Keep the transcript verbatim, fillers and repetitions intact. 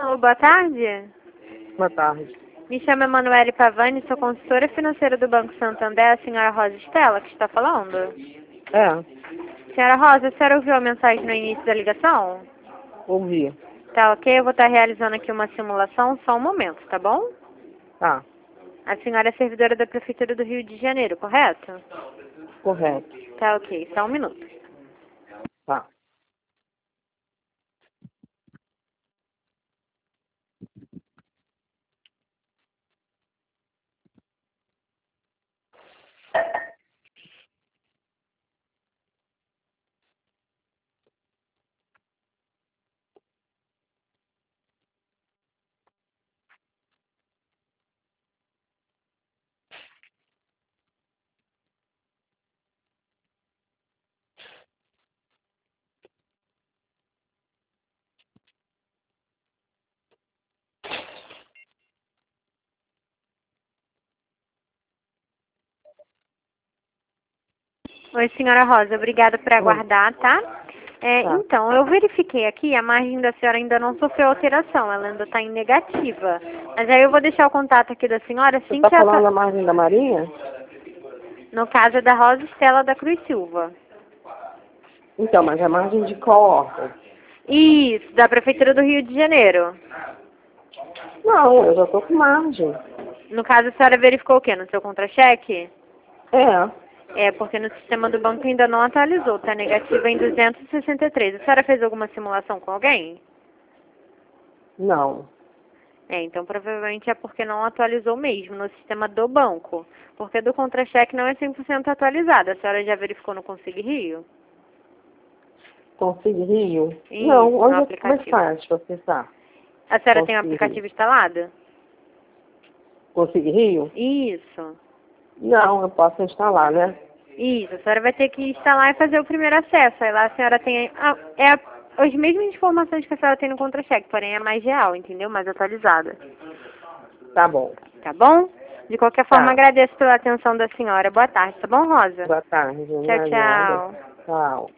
Alô, boa tarde. Boa tarde. Me chamo Emanuele Pavani, sou consultora financeira do Banco Santander, a senhora Rosa Estela, que está falando. É, Senhora Rosa, a senhora ouviu a mensagem no início da ligação? ouvi. Tá ok, eu vou estar realizando aqui uma simulação, só um momento, tá bom? Tá, A senhora é servidora da Prefeitura do Rio de Janeiro, correto? correto. Tá ok, só um minuto. Tá. Oi, senhora Rosa, obrigada por aguardar, tá? É, Tá. então, eu verifiquei aqui, a margem da senhora ainda não sofreu alteração, ela ainda está em negativa. Mas aí eu vou deixar o contato aqui da senhora, Você assim tá que falando da essa... margem da Marinha? No caso é da Rosa Estela da Cruz Silva. Então, mas a margem de qual órgão? Isso, da Prefeitura do Rio de Janeiro. Não, eu já tô com margem. No caso, a senhora verificou o quê? No seu contra-cheque? É, É, porque no sistema do banco ainda não atualizou, tá negativa em duzentos e sessenta e três. A senhora fez alguma simulação com alguém? não. É, então provavelmente é porque não atualizou mesmo no sistema do banco. Porque do contra-cheque não é cem por cento atualizado. A senhora já verificou no Consigo Rio? Consigo Rio? Isso, Não, no onde é que como é que aplicativo. faz pra acessar? A senhora tem o Consigo Rio. aplicativo instalado? Consigo Rio? Isso. Não, eu posso instalar, né? Isso, a senhora vai ter que instalar e fazer o primeiro acesso. Aí lá a senhora tem a, é a, as mesmas informações que a senhora tem no contra-cheque, porém é mais real, entendeu? Mais atualizada. Tá bom. Tá bom? De qualquer forma, Tá. agradeço pela atenção da senhora. Boa tarde, tá bom, Rosa? Boa tarde. Não Tchau, é nada. tchau. Tchau.